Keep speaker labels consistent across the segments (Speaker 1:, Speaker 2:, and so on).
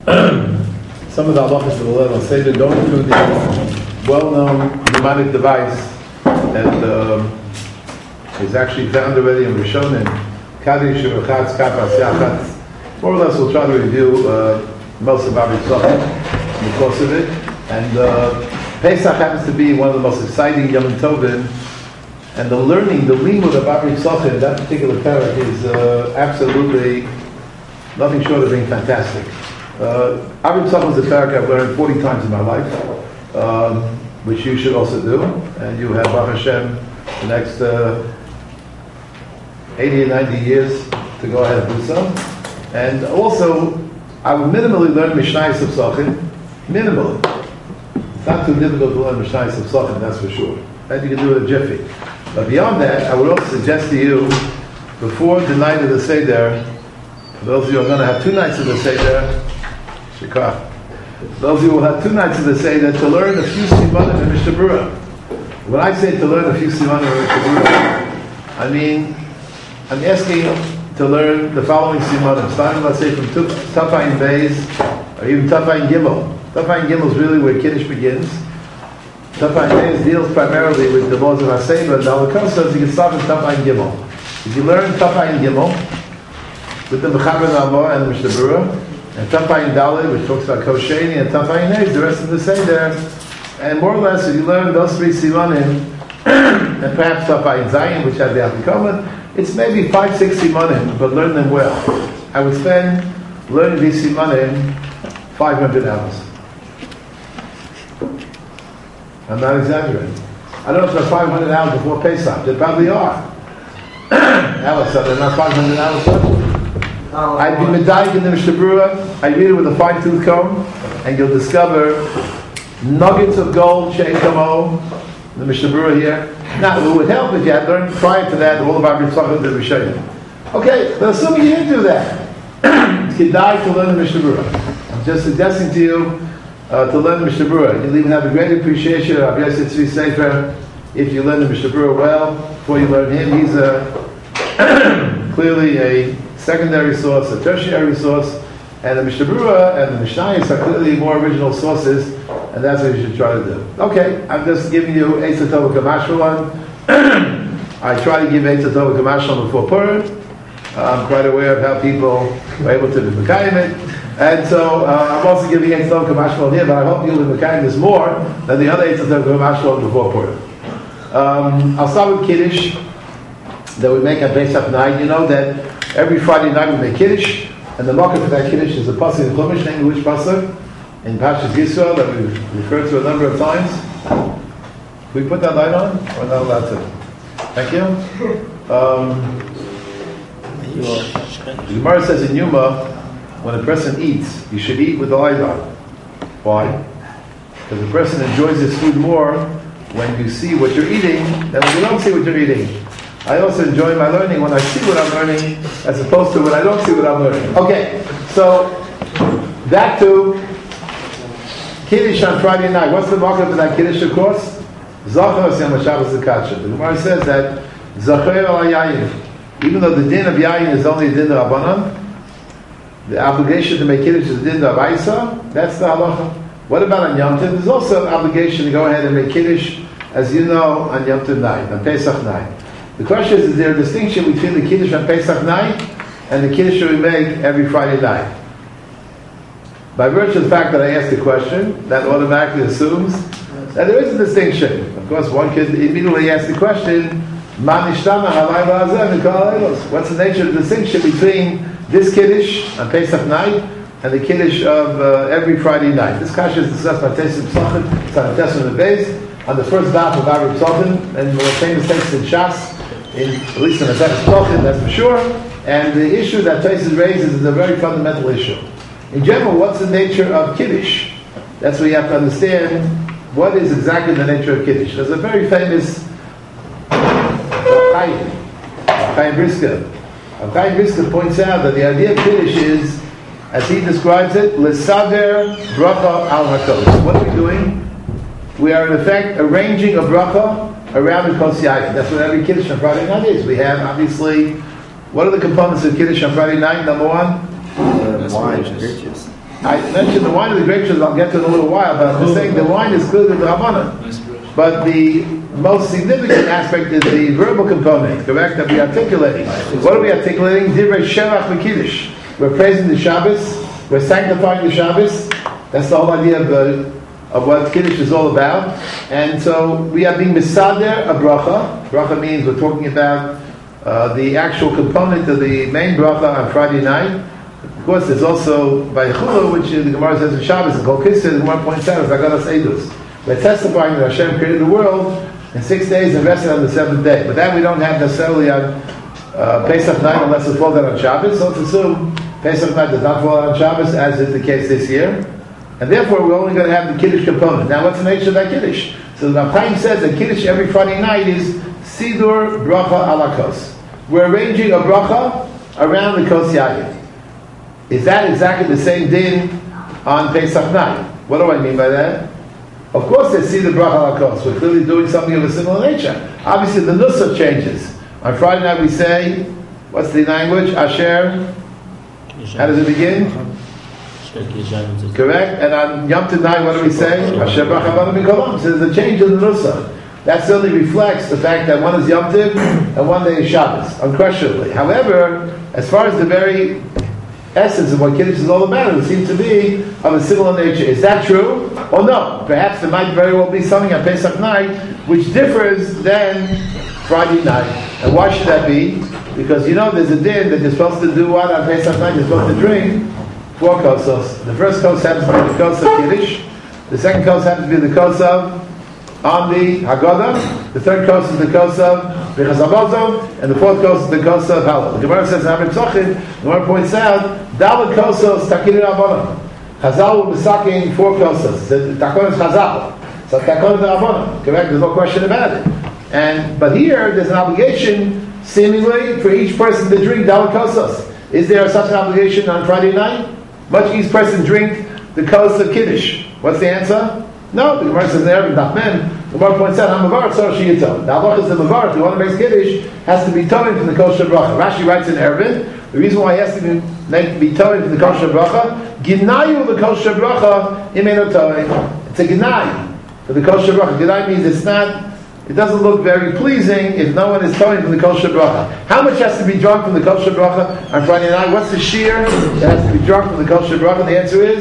Speaker 1: Some of the halachas of the Leil Seder don't include the well-known mnemonic device that is actually found already in Rishonim. Kaddish Urachatz Kapas Yachatz. More or less, we'll try to review most of our Tzachim in the course of it. And Pesach happens to be one of the most exciting Yom Tovim, and the learning, the limud of Avri Tzachim, that particular parak is absolutely nothing short of being fantastic. Avri Tzachim is a parak I've learned 40 times in my life, which you should also do, and you have Baruch Hashem the next 80 or 90 years to go ahead and do so. And also, I would minimally learn Mishnayos of Tzachim, minimally. It's not too difficult to learn Mishnayos of Tzachim, that's for sure. And you can do it in jiffy. But beyond that, I would also suggest to you, before the night of the Seder, for those of you who are going to have 2 nights of the Seder, those of you who will have 2 nights of the Seder, to learn a few simanim in Mishnah Berurah. When I say to learn a few simanim in Mishnah Berurah, I mean, I'm asking to learn the following simanim, starting, let's say, from Tafayin Beis, or even Tafayin Gimel. Tafayin Gimel is really where Kiddush begins. Tafayin Beis deals primarily with the laws of Haseba, and the Halakha says you can start with Tafayin Gimel. If you learn Tafayin Gimel, with the Mechaber Na'amor and the Mishnah Berurah, and Tafayin Dalet, which talks about Kosheni, and Tafayin Beis, the rest of the Seder, and more or less, if you learn those 3 simanim, and perhaps Tafayin Zayin, which has the Afikoman, it's maybe 5-6 simanim, but learn them well. I would spend learning these simanim 500 hours. I'm not exaggerating. I don't know if there are 500 hours before Pesach. There probably are. Alice said there are not 500 hours. I'd be medayik in the Mishnah Berurah. I read it with a fine-tooth comb, and you'll discover nuggets of gold, she'en kamo, the Mishnah Berurah here. Now, it would help if you had learned prior to that all about Tzachim the Rishonim. Okay, but assuming you didn't do that, it's kedai to learn the Mishnah Berurah. I'm just suggesting to you to learn the Mishnah Berurah. You'll even have a great appreciation of Rabbi Yosef Tzvi Sefer if you learn the Mishnah Berurah well. Before you learn him, he's clearly a secondary source, a tertiary source, and the Mishnah Berurah and the Mishnayos are clearly more original sources, and that's what you should try to do. Okay, I'm just giving you Eitzah Tova Kamashmalan. I try to give Eitzah Tova Kamashmalan before Purim. I'm quite aware of how people are able to be Mekayim it. And so I'm also giving Eitzah Tova Kamashmalan here, but I hope you'll be Mekayim this more than the other Eitzah Tova Kamashmalan before Purim. I'll start with Kiddush that we make on Pesach night. You know that every Friday night we make Kiddush, and the market for that Kiddush is a pasuk in Chumash, named which pasuk? In Parshas Yisrael, that we've referred to a number of times. Can we put that light on? Or not allowed to? Thank you. The Gemara says in Yuma, when a person eats, you should eat with the light on. Why? Because a person enjoys his food more when you see what you're eating than when you don't see what you're eating. I also enjoy my learning when I see what I'm learning as opposed to when I don't see what I'm learning. Okay, so back to Kiddush on Friday night. What's the market for that Kiddush, of course? Zachar Yom Shabbos Zakacha. The Gemara says that Zachar al Yayin, even though the din of Yayin is only a din of Abanan, the obligation to make Kiddush is a din of Aisa. That's the halacha. What about on Yom Tov? There's also an obligation to go ahead and make Kiddush, as you know, on Yom Tov night, on Pesach night. The question is there a distinction between the Kiddush on Pesach night and the Kiddush we make every Friday night? By virtue of the fact that I asked the question, that automatically assumes that there is a distinction. Of course, one could immediately ask the question, what's the nature of the distinction between this Kiddush on Pesach night and the Kiddush of every Friday night? This kasha is discussed by Tesim Psachim, it's on the Testament of the Beis, on the first daf of Arab Psachim, and one of the famous texts in Shas, at least in the Testament Psachim, that's for sure. And the issue that Tesim raises is a very fundamental issue. In general, what's the nature of Kiddush? That's what you have to understand. What is exactly the nature of Kiddush? There's a very famous Chaim Brisker. Chaim Brisker points out that the idea of Kiddush is, as he describes it, L'sader bracha al hakos. What are we doing? We are in effect arranging a bracha around the kos yayin. That's what every Kiddush on Friday night is. We have, obviously, what are the components of Kiddush on Friday night? Number one?
Speaker 2: Wine, grape juice.
Speaker 1: I mentioned the wine of the grape juice, I'll get to in a little while, but I'm saying the wine is clearly the Rabbanan. But the most significant aspect is the verbal component, correct, that we are articulating. What are we articulating? Divrei Shevach V'Kiddush. We're praising the Shabbos, we're sanctifying the Shabbos. That's the whole idea of what Kiddush is all about. And so we are being Misader a bracha. Bracha means we're talking about the actual component of the main bracha on Friday night. Of course, there's also by Chulu, which the Gemara says in Shabbos, and Kol Kisser, the Gemara points out, is Agadas Eidus. We're testifying that Hashem created the world in 6 days and rested on the 7th day. But that we don't have necessarily on Pesach night unless it falls out on Shabbos. So let's assume Pesach night does not fall out on Shabbos, as is the case this year. And therefore, we're only going to have the Kiddush component. Now, what's the nature of that Kiddush? So the Chaim says that Kiddush every Friday night is Sidur Bracha ala Kos. We're arranging a bracha around the Kos Yayin. Is that exactly the same din on Pesach night? What do I mean by that? Of course, they see the bracha ala Kos. We're clearly doing something of a similar nature. Obviously, the nusach changes. On Friday night, we say, what's the language? Asher. How does it begin? Correct. And on Yom Tov night, what do we say? Asher bracha b'adam mikolam. So there's a change in the nusach. That certainly reflects the fact that one is Yom Tov and one day is Shabbos, unquestionably. However, as far as the very essence of what Kiddush is all about, it seems to be of a similar nature. Is that true? Or no? Perhaps there might very well be something on Pesach night which differs than Friday night. And why should that be? Because there's a din that you're supposed to do what on Pesach night? You're supposed to drink 4 kosos. The first kos happens to be the kos of Kiddush. The second kos happens to be the kos of on the Haggadah. The third kos is the kos of Birchas Hamazon, and the fourth kos is the kos of Halal. The Gemara says in Amid Tzochin, the Gemara points out, Dalet kosos takinu rabbanon. Chazal will be sucking 4 kosos. The takon is Chazal. So takon is the rabbanon. Correct? There's no question about it. But here, there's an obligation, seemingly, for each person to drink Dalet kosos. Is there such an obligation on Friday night? Must each person drink the kos of Kiddush? What's the answer? No, the Gemara says there in Nachmen, the Gemara points out, HaMavar Tzor Shiyito. The halach is the Mavar, the one who makes Kiddush, has to be toning from the kosher bracha. Rashi writes in Eruvin, the reason why he has to be toning from the kosher bracha, Ginayu the kosher bracha, imeno toning. It's a Ginay for the kosher bracha. Ginay means it doesn't look very pleasing if no one is toning from the kosher bracha. How much has to be drunk from the kosher bracha on Friday night? What's the shear that has to be drunk from the kosher bracha? The answer is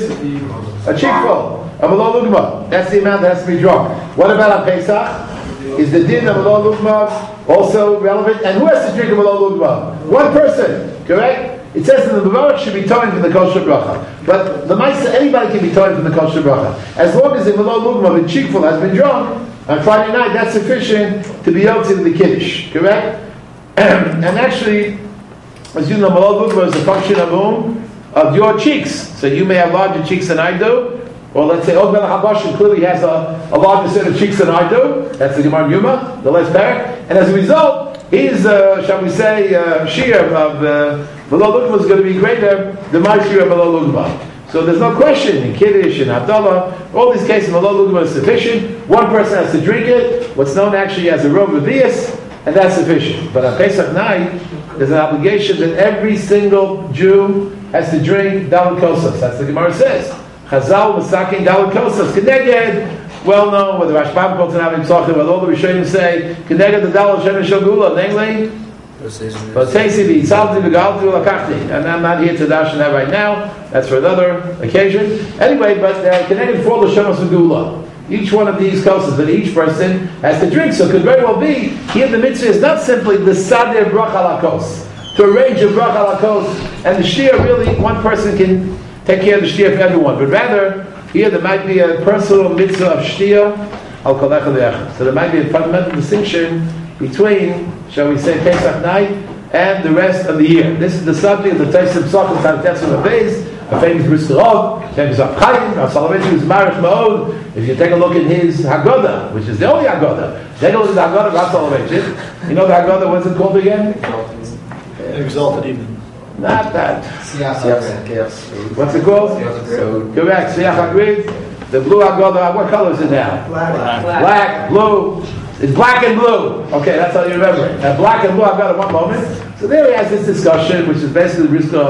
Speaker 1: a cheekful. Amalol Lugma. That's the amount that has to be drunk. What about on Pesach? Is the din of Amalol Lugma also relevant? And who has to drink Amalol Lugma? One person, correct? It says that the Mavarach should be towing from the kosher bracha. But the Maisa, anybody can be towing from the kosher bracha. As long as the Amalol Lugma, the cheekful, has been drunk on Friday night, that's sufficient to be able to the Kiddush, correct? And actually, as you know, Amalol Lugma is a function of whom? Of your cheeks. So you may have larger cheeks than I do. Or let's say, Og Melech HaBashim clearly has a larger set of cheeks than I do. That's the Gemara Yuma, the last parak. And as a result, his, shall we say, shear of Malol Lugma is going to be greater than my shear of Malol Lugma. So there's no question, in Kiddush, in Havdalah, all these cases, Malol Lugma is sufficient. One person has to drink it, what's known actually as a Rov Revius, and that's sufficient. But on Pesach night, there's an obligation that every single Jew has to drink Dalet Kosos. That's what the Gemara says. Chazal was sucking Dalet Kosos. Keneged, well known, with the Rashbam quotes in Amid Tzochin, where all the Rishonim say, Keneged the Dalet Shem Shogula, namely, and I'm not here to dash on that right now. That's for another occasion. Anyway, but Keneged for the Shem Shogula. Each one of these kosses that each person has to drink. So it could very well be, here the mitzvah is not simply the Sadeh Bracha ala Kos, to arrange a Bracha ala Kos, and the Shir really, one person can take care of the Shtia for everyone. But rather, here there might be a personal mitzvah of Shtia al kol echad ve'echad. So there might be a fundamental distinction between, shall we say, Pesach night and the rest of the year. This is the subject of the Tosef Pesachim Tzadiketzu Beis, a famous Brisker, famous Rav Chaim, Rav Soloveitchik was Marich Ma'od. If you take a look at his Haggadah, which is the only Haggadah, take a look at the Haggadah of Rav Soloveitchik. You know the Haggadah, what's it called again?
Speaker 2: Exalted Evening.
Speaker 1: Not that. What's it called? Correct. Siach HaGrid. The blue Haggadah. What color is it now? Black, blue. It's black and blue. Okay, that's how you remember it. And black and blue Haggadah at one moment. So there he has this discussion, which is basically Brisker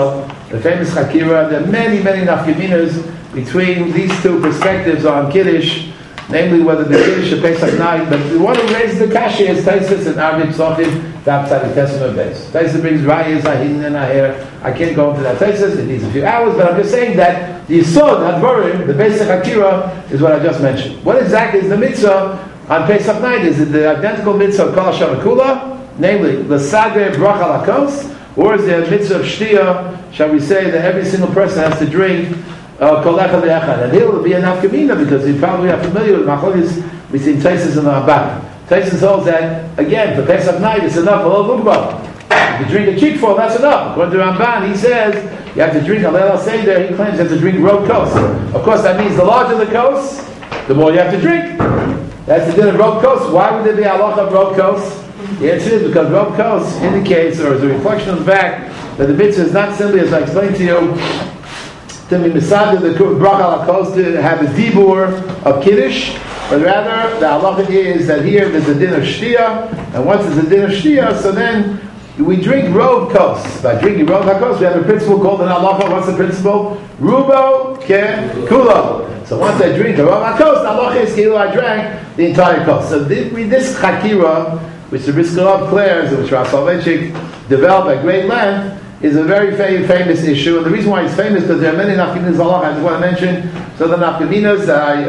Speaker 1: the famous Hakira. There are many, many nafkaminas between these two perspectives on Kiddush, namely whether the Kiddush should Pesach night, but we want to raise the Kashi as Taisus and Arvit Sochim, Dapsad Testament base. Taisus brings Rayas, Ahin, and Aher. I can't go into that Taisus, it needs a few hours, but I'm just saying that the Yisod, Hadvarim, the basic Hakira, is what I just mentioned. What exactly is the mitzvah on Pesach night? Is it the identical mitzvah of Kol Hashem Kula, namely, L'Sadeh Bracha Lakos, or is there a mitzvah of Shtia, shall we say, that every single person has to drink Kol Echad Le'echad? And here will be an Afkamina, because you probably are familiar with Machlokes between Taisus and the Ramban. Taisus holds that, again, for Pesach night, it's enough for all Lugba. If you drink a cheekful, that's enough. According to Ramban, he says, you have to drink a Leil Seder, he claims you have to drink road kos. Of course, that means the larger the kos, the more you have to drink. That's the din of road kos. Why would there be halacha of road kos? The answer is because road kos indicates, or is a reflection of the fact, that the mitzvah is not simply, as I explained to you, to be misad the bracha lakos, to have a dibur of kiddush, but rather the halacha is that here there's a din of shtia, and once there's a din of shtia, so then we drink rov kos. By drinking rov kos, we have a principle called an halacha. What's the principle? Rubo ke kulo. So once I drink a rov kos, the halacha is kilo I drank the entire kos. So this chakira, which the Brisker declares, which Rav Soloveitchik developed at great length, is a very famous issue. And the reason why it's famous is because there are many nafkaminas halacha. I just want to mention so the nafkaminas.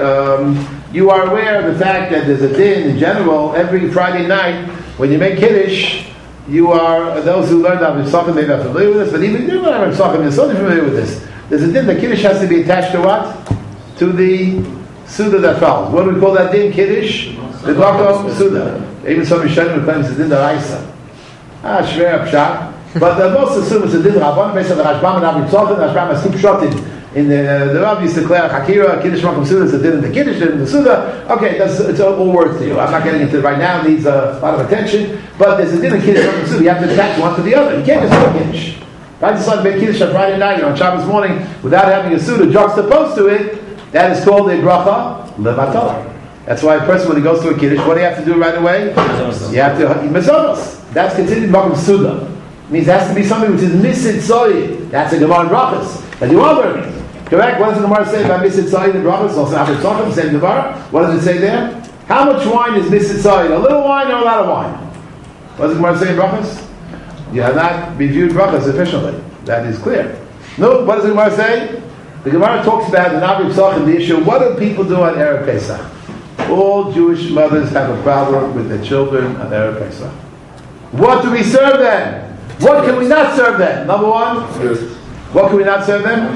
Speaker 1: You are aware of the fact that there's a din in general every Friday night when you make kiddush. You are, those who learned Rav Yitzchak may not familiar with this, but even you Rav Yitzchak is so familiar with this. There's a din that Kiddush has to be attached to what? To the Suda that follows. What do we call that din? Kiddush? The Glako Suda. Even some Rishonim claims it's din Daraisa. Shver Pshat. But most assume it's a din Rabban, based on the Rashbam and Rav Yitzchak, and Rashbam has two pshatim. In the Rav used to declare Hakira, Kiddush Makom Suda, it's a din in the Kiddush, din in the Suda. Okay, it's all words to you. I'm not getting into it right now, it needs a lot of attention. But there's a din in Kiddush Makom Suda, you have to attach one to the other. You can't just do Kiddush. If I decide to make Kiddush on Friday night or on Shabbos morning without having a Suda juxtaposed to it, that is called a bracha levatol. That's why a person, when he goes to a Kiddush, what do you have to do right away? You have to mezonos. That's considered Makom Suda. It means it has to be something which is misid soy. That's a Gemara in brachas that you are learning. Correct? What does the Gemara say about misid soy in brachas? Also, Abed Tzachim, same Gemara. What does it say there? How much wine is misid soy? A little wine or a lot of wine? What does the Gemara say in brachas? You have not reviewed brachas sufficiently. That is clear. No, what does the Gemara say? The Gemara talks about the Navi Tzachim, the issue. What do people do on Erev Pesach? All Jewish mothers have a problem with their children on Erev Pesach. What do we serve them? What can we not serve them? Number one, what can we not serve them?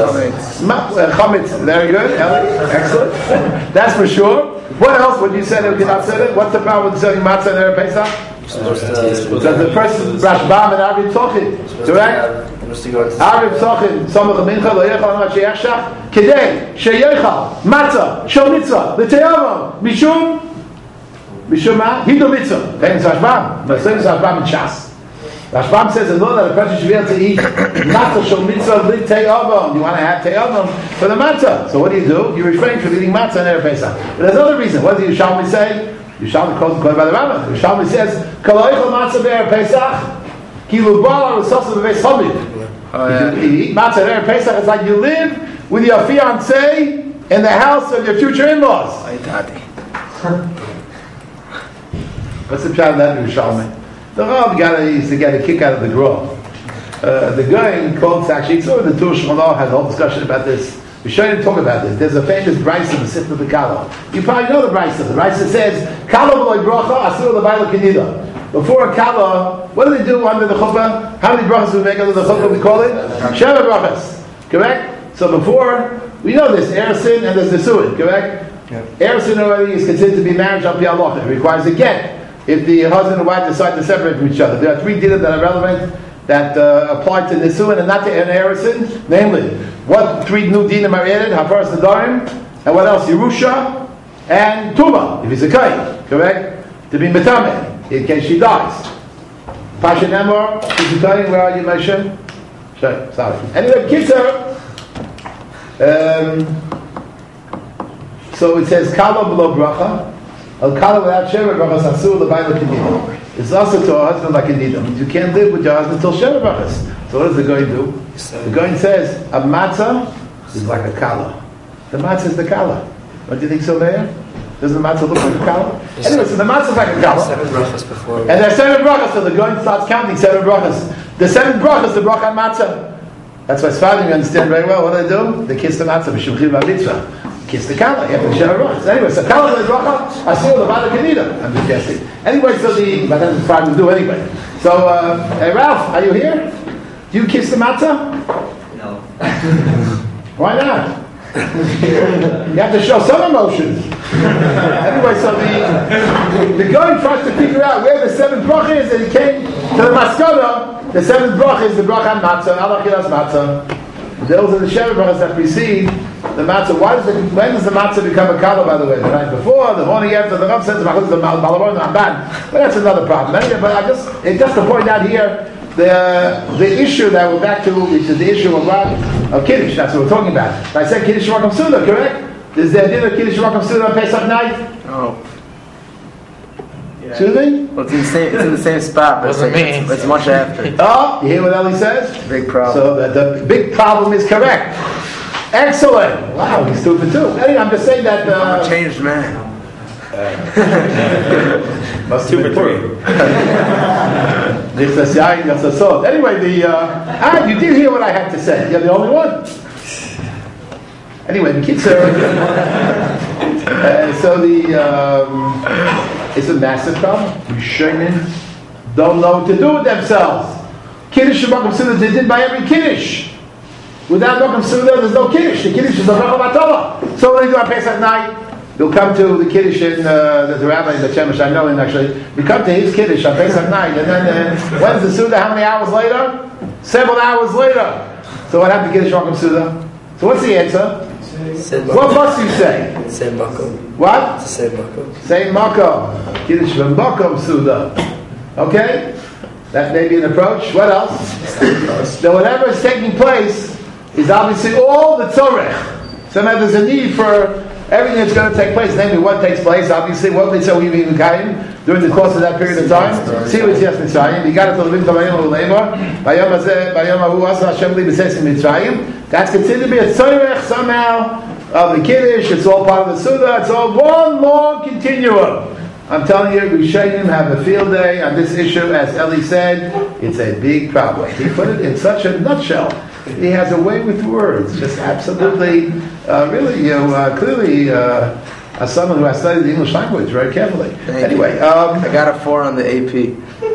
Speaker 1: Chametz. Very good, Ellie. Excellent. That's for sure. What else would you say that we cannot serve them? What's the problem with serving matzah in Erev Pesach? Because the person, Rashbam and Arvit Tzachim, correct? Arvit Tzachim, Samach Mincha, Lo Yechal Anot Sheyachshach, Kedei, Sheyechal, Matzah, Shol Mitzvah, L'Teyavo, Mishum Ma, Hidu Mitzvah. Thanks Rashbam. But same as Rashbam in Shas. Rashbam says in law that a person should be able to eat matzah shel mitzvah b'li te'avon. You want to have te'avon for the matzah. So what do? You refrain from eating matzah in Erev Pesach. But there's another reason. What does the Yerushalmi say? Yerushalmi calls it by the Rambam. Yerushalmi says, "Kol ha'ochel matzah be'Erev Pesach, kilu bala v'sosa b'beis hamid." If you eat matzah in Erev Pesach, it's like you live with your fiancé in the house of your future in-laws. What's the pshat of that Yerushalmi? The Rav used to get a kick out of the Grove. The guy quotes actually, it's over the Tur Shemona had a whole discussion about this. We shouldn't talk about this. There's a famous brisa in the Sifra B'Kala. You probably know the brisa. The brisa says, "Kala v'loy bracha asur l'bayla kenida." Before a kala, what do they do under the chuppah? How many brachas do we make under the chuppah? We call it Sheva brachas. Correct? So before, we know this, Eresin and there's Nesuin, correct? Eresin already is considered to be marriage al pi halacha. It requires a get. If the husband and wife decide to separate from each other, there are three dinim that are relevant that apply to Nisuin and not to Eresin. Namely, what three new dinim are added? Hafaras Nadarim, and what else? Yerusha and Tuma, if he's a Kain, correct? To be Metameh, in case she dies. Pasha Nemor, if he's a Kain, where are you, Moshe? Sorry. Anyway, Kitzur, so it says, Kala below bracha, Al Kala without Sheva brachas asur l'bayla kenida. It's also to a husband like a nida. You can't live with your husband till Sheva brachas. So what does the Goin do? The Goin says a matzah is like a kala. The matzah is the kala. Don't you think so, Mayor? Doesn't the matzah look like a kala? Anyway, so the matzah is like a kala.
Speaker 3: 7 brachas before.
Speaker 1: And there's 7 brachas, so the Goin starts counting 7 brachas. The 7 brachas, the bracha matzah. That's why Sfadim, you understand very well. What do? They kiss the matzah, b'shimchim b'mitzvah. Kiss the kala, you have to share a brachas. Anyway, so kala is bracha, asir l'vada kanida. I'm just guessing. Anyway, so but that's what Sfadim do anyway. So, hey Ralph, are you here? Do you kiss the matzah?
Speaker 3: No.
Speaker 1: Why not? You have to show some emotions. Anyway, so the guy tries to figure out where the 7th bracha is, and he came to the maskana. The 7th bracha is the bracha on matzah, alachilas matzah. Those are the 7 brachas that precede the matzah. When does the matzah become a kala, by the way? The night before, the morning after, the Rav says the malabar and amban. But that's another problem. Anyway, but it's just to point out here the issue that we're back to, which is the issue of what? Of Kiddush. That's what we're talking about. I said Kiddush Rakam Suda, correct? Is there a dinner Kiddush Rakam Suda on Pesach night?
Speaker 3: Oh.
Speaker 1: Excuse me?
Speaker 3: Well, it's in the same spot, but it's much after.
Speaker 1: Oh, you hear what Eli says?
Speaker 3: Big problem.
Speaker 1: So the big problem is correct. Excellent. Wow, he's 2 for 2. Anyway, I'm just saying that.
Speaker 3: I'm a changed man.
Speaker 1: Must 2 for 3. Anyway, you did hear what I had to say. You're the only one. Anyway, the kids are. It's a massive problem. Rishonim don't know what to do with themselves. Kiddush and Rakam Suda, they did by every Kiddush. Without Rakam Suda, there's no Kiddush. The Kiddush is the Rakam Batola. So what do they do on Pesach night? You'll come to the Kiddush in the rabbi in the Shemesh, I know him actually. You come to his Kiddush on Pesach night, and then when's the Suda? How many hours later? 7 hours later. So what happened to Kiddush Rakam Suda? So what's the answer? What must you say?
Speaker 3: Same makom.
Speaker 1: What?
Speaker 3: It's the same makom.
Speaker 1: Same makom. Kiddush v'makom Suda. Okay? That may be an approach. What else? So whatever is taking place is obviously all the tzorech. Somehow there's a need for everything that's going to take place, namely what takes place, obviously, what we say we mean during the course of that period of time. See what's yes Mitzrayim. You got it to the Vinta Bayom Uleimor. Bayom Hazeh, Bayom Ahu Asa Hashem Li B'Sesim Mitzrayim. That's considered to be a tzorech somehow of the Kiddush. It's all part of the Suda. It's all one long continuum. I'm telling you, Rishonim have a field day on this issue. As Eli said, it's a big problem. He put it in such a nutshell. He has a way with words, just absolutely, really, clearly, as someone who has studied the English language very carefully. Anyway,
Speaker 3: I got a 4 on the AP.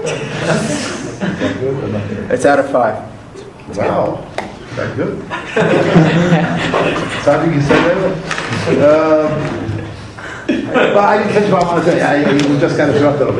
Speaker 3: It's out of 5.
Speaker 1: Wow, very good. Something you said earlier. Well, I didn't catch what I want to say. You just kind of dropped it over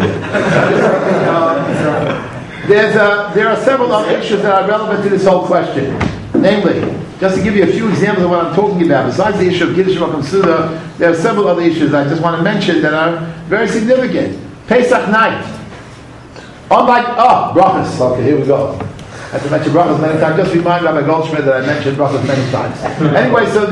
Speaker 1: here. There are several other issues that are relevant to this whole question. Namely, just to give you a few examples of what I'm talking about, besides the issue of Kiddush Rakam Suda, there are several other issues I just want to mention that are very significant. Pesach night. Unlike, brachas. Okay, here we go. I have to mention brachas many times. Just remind Rabbi Goldschmidt that I mentioned brachas many times. Anyway, so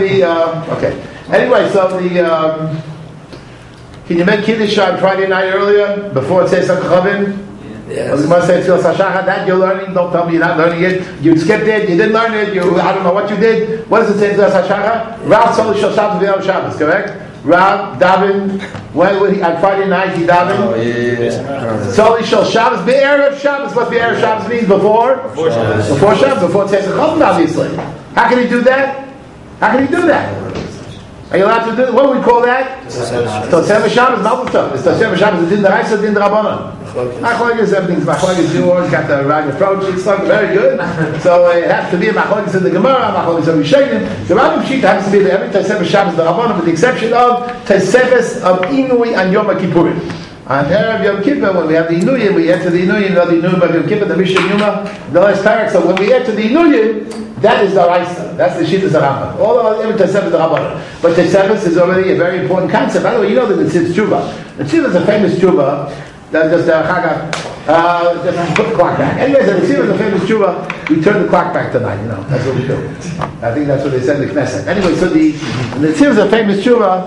Speaker 1: can you make Kiddush on Friday night earlier, before it says Chavim?
Speaker 3: Yes.
Speaker 1: That you're learning, don't tell me you're not learning it. You skipped it, you didn't learn it, I don't know what you did. What does it say to us, Hashachar? Rav Tzoli Shal Shabbos V'Yom Shabbos, correct? Rav Davin, when would he, on Friday night he Davin?
Speaker 3: Oh, yeah.
Speaker 1: Tzoli Shal Shabbos, Be'erev Shabbos. What Be'erev Shabbos means? Before Shabbos. Before Shabbos, before Tzei Chavim, obviously. How can he do that? How can he do that? Are you allowed to do? What do we call that? Tosef Shabbos, Malchus. It's Tosef Shabbos. It's in the Reisa, it's in the Rabbanon. Machlokes, everything's Machlokes. You always got the right approach. It's not very good. So it has to be a Machlokes in the Gemara, Machlokes in the Rishonim. The Rabbim Shita has to be every Tosef Shabbos, the Rabbanon, with the exception of Tosefes of Inui and Yom Kippurim. On Erev Yom Kippur, when we have the Inuyim, we enter the Inuyim, the Inuyim of Yom Kippur, the Mishnah Yuma, the last parak. So when we enter the Inuyim, that is the Raisa. That's the Shittas Rambam. All of every Tosefes is the Rabbanon. But Tosefes is already a very important concept. By the way, you know that it's Tshuva. The Tshuva is a famous Tshuva. That's just just put the clock back. Anyways, the Tshuva is a famous Tshuva. We turn the clock back tonight. You know, that's what we do. I think that's what they said in the Knesset. Anyway, so the Tshuva is a famous Tshuva.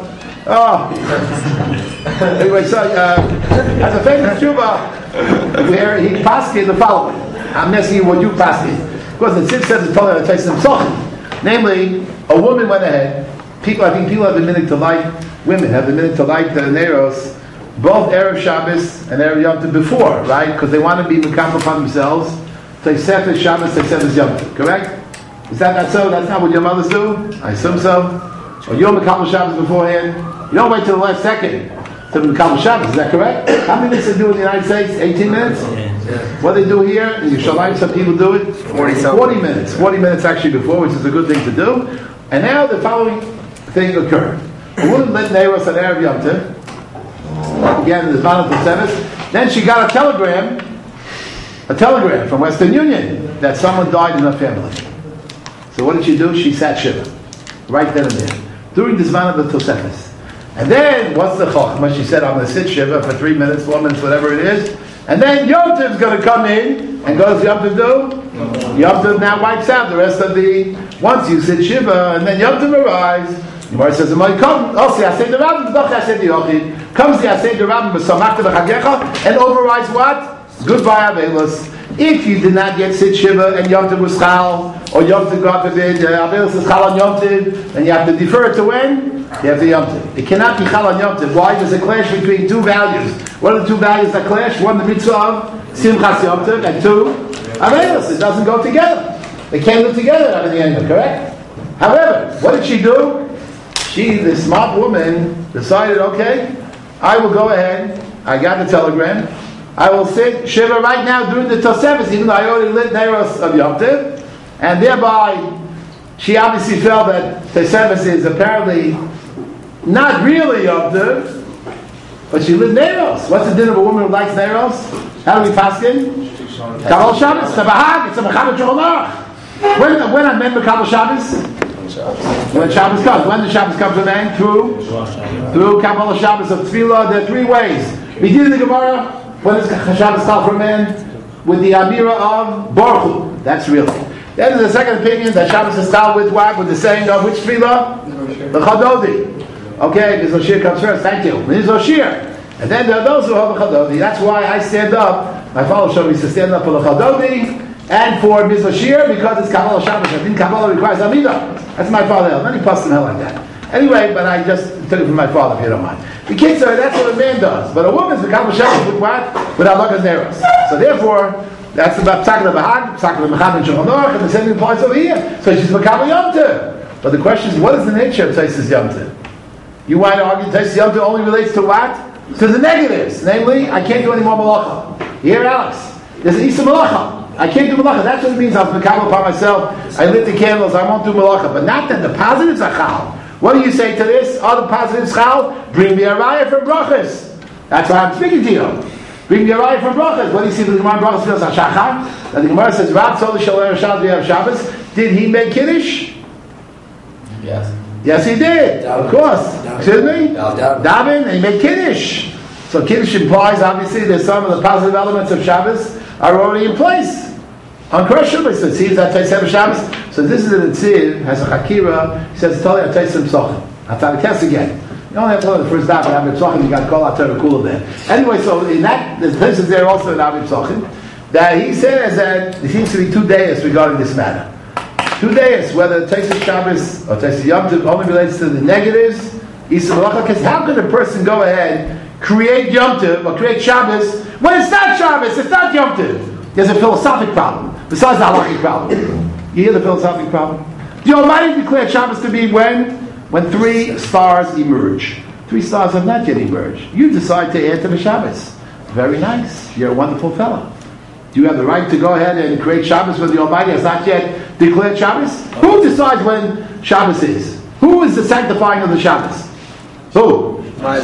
Speaker 1: Anyway, so as a famous Tshuva, where he passes the following. I'm asking you what you pass. Because the Tzid says it's totally a taste of Tzachim. Namely, a woman went ahead. I think people have the minute to light, women have the minute to light the Neros, both Erev Shabbos and Erev Yom Tov before, right? Because they want to be mekabel upon themselves. They set the Shabbos, they set the Yom Tov, correct? Is that not so? That's not what your mothers do? I assume so. Or you're mekabel Shabbos beforehand. You don't wait till the last second to mekabel Shabbos, is that correct? How many minutes they do in the United States? 18 minutes? What they do here, in Yerushalayim, some people do it? 40 minutes. 40 minutes actually before, which is a good thing to do. And now the following thing occurred. A woman lit Neiros on Erev Yom Tov. Again, in the Zman of the Seventh. Then she got a telegram from Western Union that someone died in her family. So what did she do? She sat Shiva. Right then and there. During the Zman of the Tosefes. And then, what's the Chochmah? She said, I'm going to sit Shiva for 3 minutes, 4 minutes, whatever it is. And then Yom Tov's going to come in. And what does Yom Tov do? Yom Tov now wipes out the rest of the... Once you sit Shiva, and then Yom Tov arrives. The Gemara says, comes the Aseh the Rabbim and overrides what? Goodbye Avelos. If you did not get sit Shiva and Yom Tov was Chal, or Yom Tov God forbid, Avelos is Chal on Yom Tov, then you have to defer it to when? You have to Yom Tov. It cannot be Chal on Yom Tov. Why? There's a clash between two values. What are the two values that clash? One, the mitzvah of Simchas Yom Tov, and two, Avelos. It doesn't go together. They can't live together at the end, correct? However, what did she do? She, the smart woman, decided, okay, I will go ahead. I got the telegram. I will sit Shiva right now during the Tosefes, even though I already lit Neiros of Yom Tov, and thereby she obviously felt that Tosefes is apparently not really Yom Tov, but she lit Neiros. What's the din of a woman who likes Neiros? How do we paskin? Kabbalah Shabbos, it's a Bahag, it's a Mechaber Shulchan Aruch. When I meant Mechaber Shabbos? When Shabbos comes. When the Shabbos comes to an end? Through Kabbalah Shabbos of Tefillah. There are 3 ways. We did in the Gemara. When is Shabbos start for man? With the Amira of Baruch Hu. That's really. Then there's a second opinion that Shabbos is start with what? With the saying of which Tefillah? The Chadodi. Okay, Miz Oshir comes first. Thank you. Miz Oshir. And then there are those who have the Chadodi. That's why I stand up. My father showed me to stand up for the Chadodi and for Miz Oshir because it's Kabbalah Shabbos. I think Kabbalah requires Amida. That's my father held. Many pastor held like that. Anyway, but I just took it from my father, if you don't mind. The kids are, that's what a man does. But a woman's the Kabbalah Shabbos with what? Without Lakas Neros. So therefore, that's about Psak Bahag, Psak Mechad and Shulchan Aruch, and the same applies over here. So she's Makabel Yom Tov. But the question is, what is the nature of Taisus Yom Tov? You want to argue Taisus Yom Tov only relates to what? To the negatives. Namely, I can't do any more Malacha. Here, Alex, there's an Isa Malacha. I can't do Malacha. That's what it means. I was Makabel upon myself. I lit the candles. I won't do Malacha. But not that the positives are Chal. What do you say to this? Are the positives Chal? Bring me a raya from Brachas. That's why I'm speaking to you. Bring me a raya from Brachas. What do you see the Gemara Brachas feels Hashachar? And the Gemara says, Rab told the Shalom Shabbos, we have Shabbos. Did he make Kiddush?
Speaker 4: Yes.
Speaker 1: Yes, he did. Of course. Excuse me? Davin, and he made Kiddush. So Kiddush implies, obviously, there's some of the positive elements of Shabbos are already in place. Unquestionably, so it seems that Taisem Shabbos. So this is a Netziv, has a Chakira. He says, "Tell you Taisem Psochim." I'll tell the test again. You only have to learn the first daf and Abib Psochim. You got to call out Torah Kula there. Anyway, so in that, there's places there also in Abib Psochim that he says that there seems to be 2 days regarding this matter. 2 days, whether Taisem Shabbos or Taisem Yom Tov only relates to the negatives. Because how could a person go ahead, create Yom Tov or create Shabbos when it's not Shabbos, it's not Yom Tov? There's a philosophic problem, besides the halachic problem. You hear the philosophic problem? The Almighty declared Shabbos to be when 3 stars emerge. 3 stars have not yet emerged. You decide to add to the Shabbos. Very nice. You're a wonderful fellow. Do you have the right to go ahead and create Shabbos when the Almighty has not yet declared Shabbos? Who decides when Shabbos is? Who is the sanctifying of the Shabbos? Who?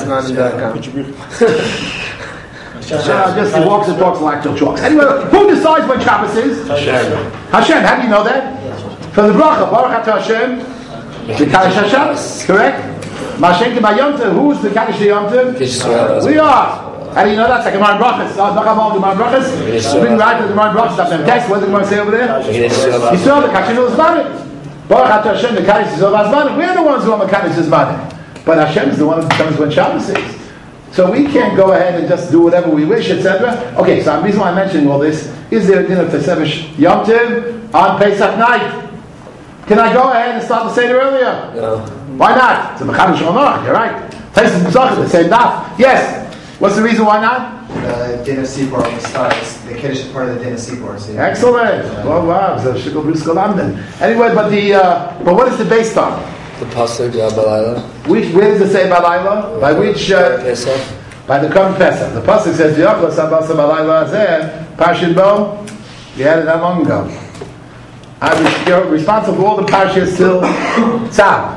Speaker 1: Just he walks and talks like actual chalks. Anyway, who decides when Shabbos is?
Speaker 4: Hashem.
Speaker 1: Hashem. How do you know that? From the bracha. Baruch atah Hashem. The Kaddish HaShabbos. Correct? Mashenke Yom Tov. Who is the Kaddish Yom Tov? We are. How do you know that? It's like Gemara Brachas. Gemara Brachas. Bring right to the Gemara Brachas. That's them text. What does the Gemara say over there? Yisrael, the Kaddish Zmanim. Baruch atah Hashem. The Kaddish Zmanim. We're the ones who are the Kaddish Zmanim. But Hashem is the one who determines when Shabbos is. So we can't go ahead and just do whatever we wish, etc. Okay, so the reason why I'm mentioning all this is there a din of Tesevish Yom Tov on Pesach night. Can I go ahead and start the Seder earlier?
Speaker 4: No.
Speaker 1: Why not? It's a Mechanish Shalom. You're right. Pesach Pesach, the same daf. Yes. What's the reason why not?
Speaker 5: Din of Sipor starts. The Kiddush is part of the Din of Sipor. So
Speaker 1: Excellent. Oh wow. So Shikol Bruskol Amden. Anyway, but what is it based on?
Speaker 4: The pasuk Balayla.
Speaker 1: Where does it say Balayla? By which?
Speaker 4: Pesach.
Speaker 1: By the Korban Pesach. The pasuk says V'yachlos Abasa Balayla Azeh Parshin Bo. We had it that long ago. You're responsible for all the parshas till Tzav.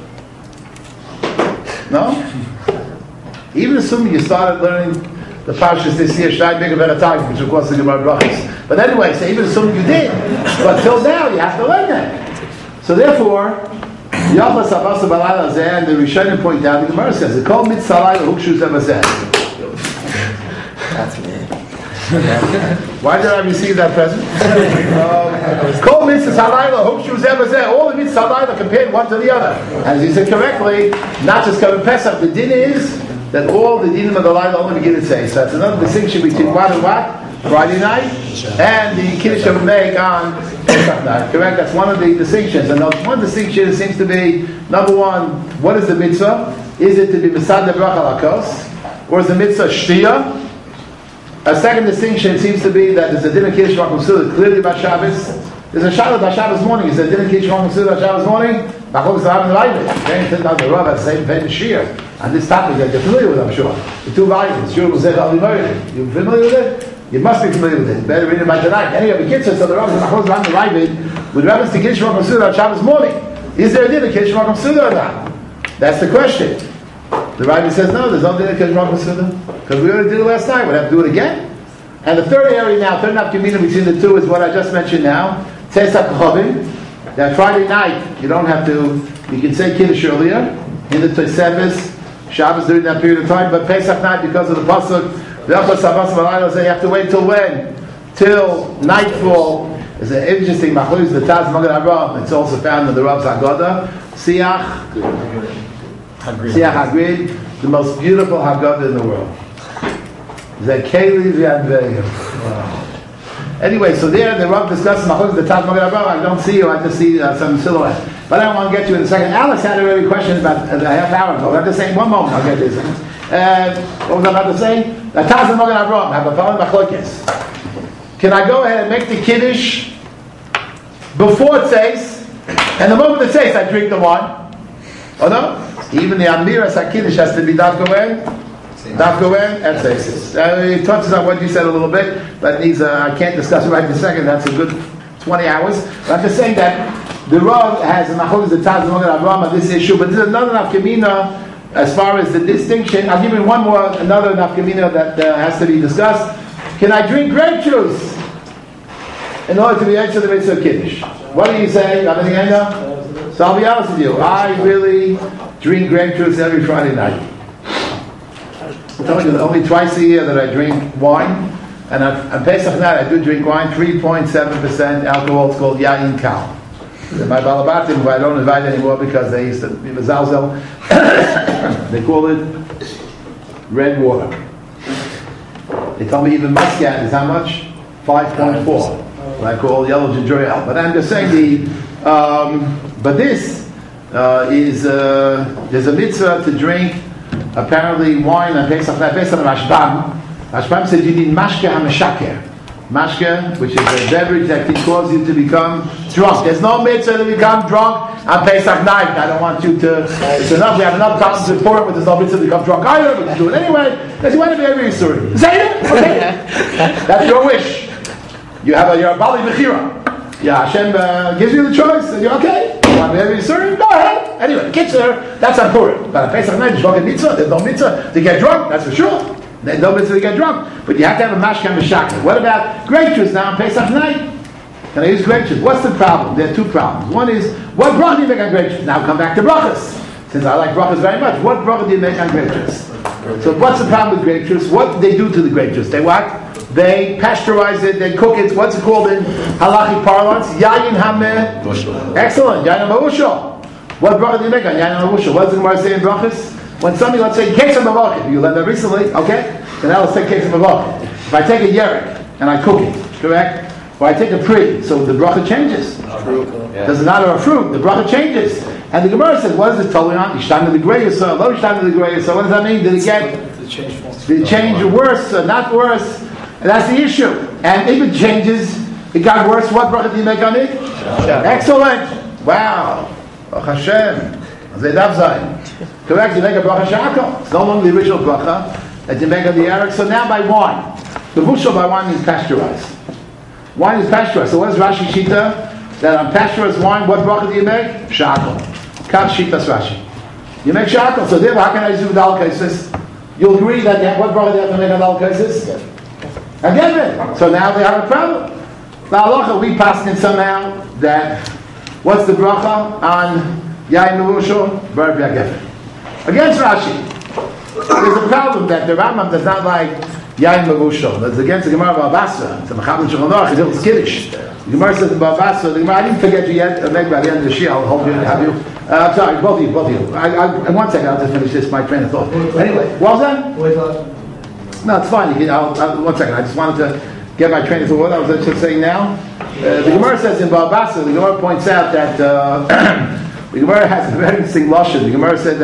Speaker 1: No? Even assuming you started learning the parshas this year, Shnai Big Beratag, which of course is the Gemara Brachos. But anyway, so even assuming you did, but till now you have to learn that. So therefore, Yachlas Abasa Balayla Zeh, and the Rishonim point out, the Gemara says, "The Kol Mitzalai Hukshu Zeh."
Speaker 3: That's me.
Speaker 1: Why did I receive that present? Kol Mitzvah Halayla Hukshu Zeh Zeh. All the Mitzvah Halayla compared one to the other. As you said correctly, not just coming Pesach. The din is that all the dinim of the Layla only begin at say. So that's another distinction between what and what? Friday night and the Kiddush that we make on Pesach night. Correct? That's one of the distinctions. And one distinction seems to be, number one, what is the mitzvah? Is it to be Besad Nebrach Alakos? Or is the mitzvah Shtiyah? A second distinction seems to be that there's a din of Kiddush Makom Suda clearly by Shabbos. There's a Shabbat by Shabbos morning. Is there a din of Kiddush Makom Suda by Shabbos morning? Machlokas Rav and Ravid. Then turns out the Rav has the same famous shir on this topic that you're familiar with, I'm sure. The two volumes. Shur Moshe Ali Murray. You familiar with it? You must be familiar with it. Better read it by tonight. Any of the kids, so the Rav and Machlokas Rav and Ravid with reference to Kiddush Makom Suda on Shabbos morning. Is there a din of Kiddush Makom Suda or not? That's the question. The Ravid says no. There's no din of Kiddush Makom Suda because we already did it last night. We'd have to do it again. And the third area now, third nafkamina between the two is what I just mentioned now. Tzeisak Chavim. That Friday night, you don't have to, you can say Kiddush earlier, in the Tosefes, Shabbos during that period of time, but Pesach night, because of the Pasuk, V'yachos Abbas V'layla, you have to wait till when? Till nightfall. It's an interesting machlokes, the Taz Magen Avraham. It's also found in the Rav's Haggadah. Siach Hagrid, the most beautiful Haggadah in the world. Zekeli v'yadveim. Anyway, so there the Rav discusses the Taz Magen Avraham. I don't see you, I just see some silhouette. But I want to get to in a second. Alex had a question about a half hour ago. I'm just saying, one moment, I'll get this. What was I about to say? The Taz Magen Avraham have a following machlokes. Can I go ahead and make the Kiddush before it says, and the moment it says, I drink the wine? Oh no? Even the Amiras HaKiddush has to be Dafka when? Dafka when? At Seisis. It touches on what you said a little bit, but needs, I can't discuss it right in a second. That's a good 20 hours. But I'm just saying that the Rav has a machlokes the Taz Magen Avraham on this issue, but there's another nafkamina as far as the distinction. I'll give you one more, another nafkamina that has to be discussed. Can I drink grape juice in order to be able to the mitzvah Kiddush? What do you say? Have anything I know? So I'll be honest with you. I really drink grape juice every Friday night. I'm telling you, only twice a year that I drink wine, and on Pesach night I do drink wine, 3.7% alcohol. It's called Yain Kal. My balabatim, who I don't invite anymore because they used to be mezalzel, they call it red water. They tell me even muscat is how much? 5.4. What I call yellow ginger ale. But I'm just saying but this is there's a mitzvah to drink apparently wine on Pesach. Pesach Rashbam. Rashbam says you need mashke hameshaker. Mashke, which is a beverage that can cause you to become drunk. There's no mitzvah to become drunk on Pesach night. I don't want you to. It's enough. We have enough problems to pour it, but there's no mitzvah to become drunk either. But you do it anyway because you want to be every story. Say it. Okay. That's your wish. You have your bali bechira. Yeah, Hashem gives you the choice, and you're okay. You want to be every story? Go ahead. Anyway, kitzur, that's on Purim. But on Pesach night, you don't get mitzvah. There's no mitzvah to get drunk. That's for sure. There's no mitzvah to get drunk, but you have to have a mashka meshaka. What about grape juice now on Pesach night? Can I use grape juice? What's the problem? There are two problems. One is, what bracha do you make on grape juice? Now come back to brachas. Since I like brachas very much, what bracha do you make on grape juice? So what's the problem with grape juice? What do they do to the grape juice? They what? They pasteurize it, they cook it. What's it called in halachic parlance? Yayin hameh. Excellent. Yayin hameh. What bracha do you make on yayin hameh? What does the Gemara say in brachas? When somebody, let's say, cakes of mavachim, you learned that recently, okay? So now let's take cakes of mavachim. If I take a yerek and I cook it, correct?
Speaker 6: or I take a pri, so the bracha changes. Does it not or a fruit? The bracha changes. And the Gemara says, what is it totally on? Ishtam the grey so low ishtam the grey so what does that mean? Did it change worse or not worse? And that's the issue. And if it changes, it got worse, what bracha do you make on it? Excellent. Wow. Baruch Hashem. Zedav Zayin. Correct, you make a bracha shakal. It's no longer the original bracha that you make on the Eric. So now by wine. The bushel by wine means pasteurized. Wine is pasteurized. So what is Rashi Shita? That on pasteurized wine, what bracha do you make? Shakal. Kav Shitas Rashi. You make shakal. So therefore, how can I do with al cases? You'll agree that what bracha do you have to make on al cases? Again. So now they have a problem. Now halacha, we passed in somehow that what's the bracha on Yain Mevushal? Bar B'Yagefen. Against Rashi. There's a problem that the Rambam does not like Yain Mevushal. That's against the Gemara of Basra. It's a Mechabel Shulchan Aruch. It's Kiddush. The Gemara says about Basra. The Gemara, I didn't forget you yet. Maybe by the end of the Shia, I'll hold you and have you. I'm sorry, both of you. In 1 second, I'll just finish this. My train of thought. Anyway, what was that? No, it's fine. 1 second. I just wanted to get my train of thought. What I was just saying now. The Gemara says in Basra. The Gemara points out that the Gemara has a very interesting lashon. The Gemara said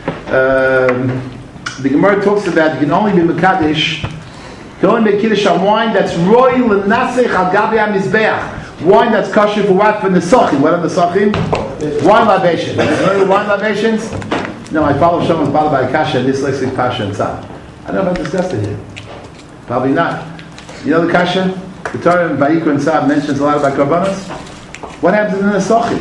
Speaker 6: that. The Gemara talks about you can only be Mekadesh, you can only make Kiddush on wine that's royal and nasech al gabi ha-mizbeach. Wine that's kosher for what? For Nesachim. What are Nesachim? Wine libations. Remember wine libations? No, I follow someone's followed by Kasha and dyslexic Pasha and Tzad. I don't know if I've discussed it here. Probably not. You know the Kasha? The Torah in Vayikra and Tzad mentions a lot about Karbanos. What happens in the Nesachim?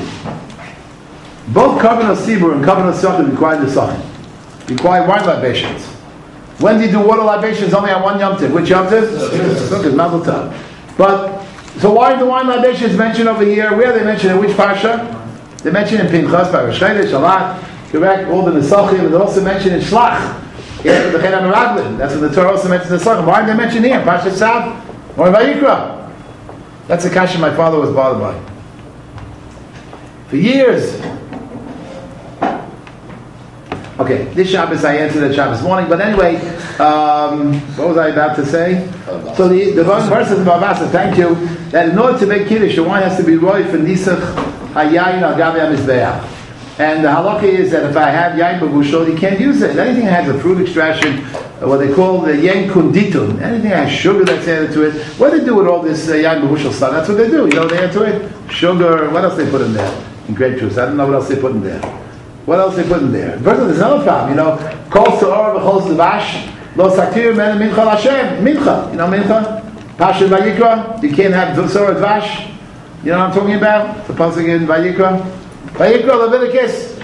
Speaker 6: Both Karbanos Sibur and Karbanos Nesachim require Nesachim. Require wine libations. When do you do water libations? Only on one Yom Tov. Which Yom Tov? Look, it's Mazel Tov. But, so why are the wine libations mentioned over here? Where are they mentioned? In which Parsha? They mentioned in Pinchas, by Rosh Chodesh, Shalat, correct? All the Nesachim, and they're also mentioned in Shlach. Yeah, the Chet HaMeraglin. That's what the Torah also mentions in Nesachim. Why are they mentioned here? Parsha Tzav? Or Vayikra? That's the kasha my father was bothered by. For years. Okay, this Shabbos I answered that Shabbos morning, but anyway, what was I about to say? So the verse is about Vasa, thank you, that in order to make Kiddush, the wine has to be roy for Nisach HaYayin Al Gabi HaMizbeach. And the halakha is that if I have Yain Mevushal, you can't use it. Anything that has a fruit extraction, what they call the Yen Kunditun, anything that has sugar that's added to it, what do they do with all this Yain Mevushal stuff? That's what they do, you know what they add to it? Sugar, what else they put in there? In grape juice, I don't know what else they put in there. What else they put in there? First of all, there's another problem, you know. Kol Se'or v'chol Zevash, Lo Saktir Men Mincha L'Hashem. Mincha, you know Mincha? Pasha Vayikra, you can't have Se'or Dvash. You know what I'm talking about? The pasuk in Vayikra. Vayikra Leviticus.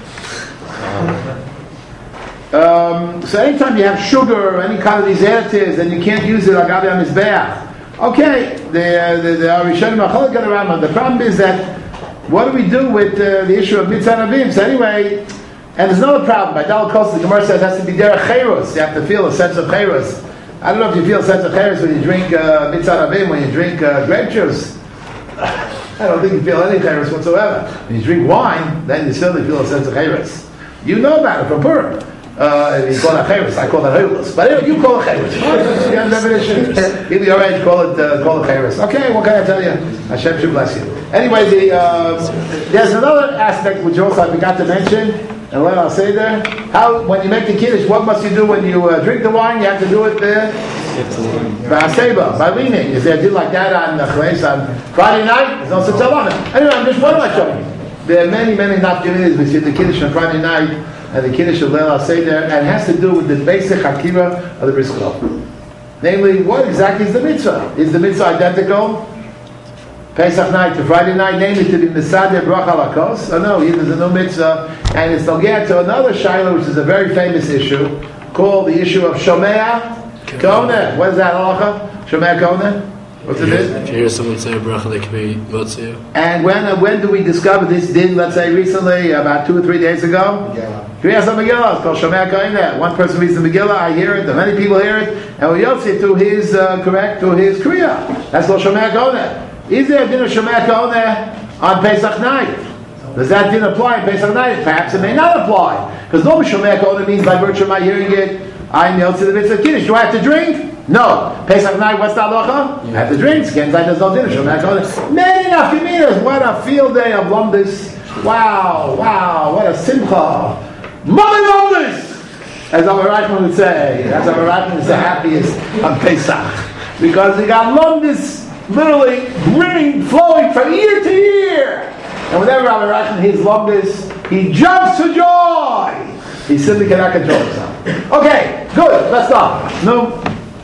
Speaker 6: So anytime you have sugar or any kind of these additives, then you can't use it Agabi HaMizbeach. Okay, the Arishonim Achol got around. The problem is that what do we do with the issue of Mitzvah Navim? So anyway, and there's another problem. By Dal Kos, the Gemara says it has to be derech chayros. You have to feel a sense of chayros. I don't know if you feel a sense of chayros when you drink Mitzvah Navim, when you drink grape juice. I don't think you feel any chayros whatsoever. When you drink wine, then you certainly feel a sense of chayros. You know about it from Purim. You call it chayros, I call it chayros. But anyway, you call it chayros. You have a definition. Give me your age, call it chayros. Okay, what can I tell you? Hashem should bless you. Anyway, there's another aspect which also I forgot to mention, and what I'll say there. How, when you make the Kiddush, what must you do when you drink the wine? You have to do it by Aseba, by leaning. If they do like that on Friday night, there's no such a Anyway, I'm just one I show you. There are many opportunities between the Kiddush on Friday night and the Kiddush of Leil HaSeder, and it has to do with the basic Hakira of the Bris Kol. Namely, what exactly is the mitzvah? Is the mitzvah identical? Pesach night to Friday night, namely to be Mesadeh Bracha Lakos. Oh no, there's a no mitzvah, and it's nogea to another shaila, which is a very famous issue, called the issue of Shomea Koneh. What is that halacha? Shomea Koneh? What's it is?
Speaker 4: If you hear someone say a bracha, they can be motzi.
Speaker 6: And when do we discover this din? Let's say recently, about 2 or 3 days ago. Kriyas HaMegillah. It's called Shomea Koneh. One person reads the Megillah, I hear it, many people hear it, and we yotzi to his to his kriya. That's called Shomea Koneh. Is there a din of Shomea Koneh on Pesach night? Does that din apply on Pesach night? Perhaps it may not apply. Because no Shomea Koneh means by virtue of my hearing it, I'm yotzi the mitzvah Kiddush. Do I have to drink? No. Pesach night, what's the halacha? You have the drinks. Ken Zayt does no dinner. Many nafkaminas. What a field day of Lumdis. Wow, what a simcha. Mother Lumdis! As Amar Reichman would say. As Amar Reichman is the happiest on Pesach. Because he got Lumdis literally flowing from year to year. And whenever Amar Reichman hears Lumdis, he jumps for joy. He simply cannot control himself. Okay, good. Let's stop. No.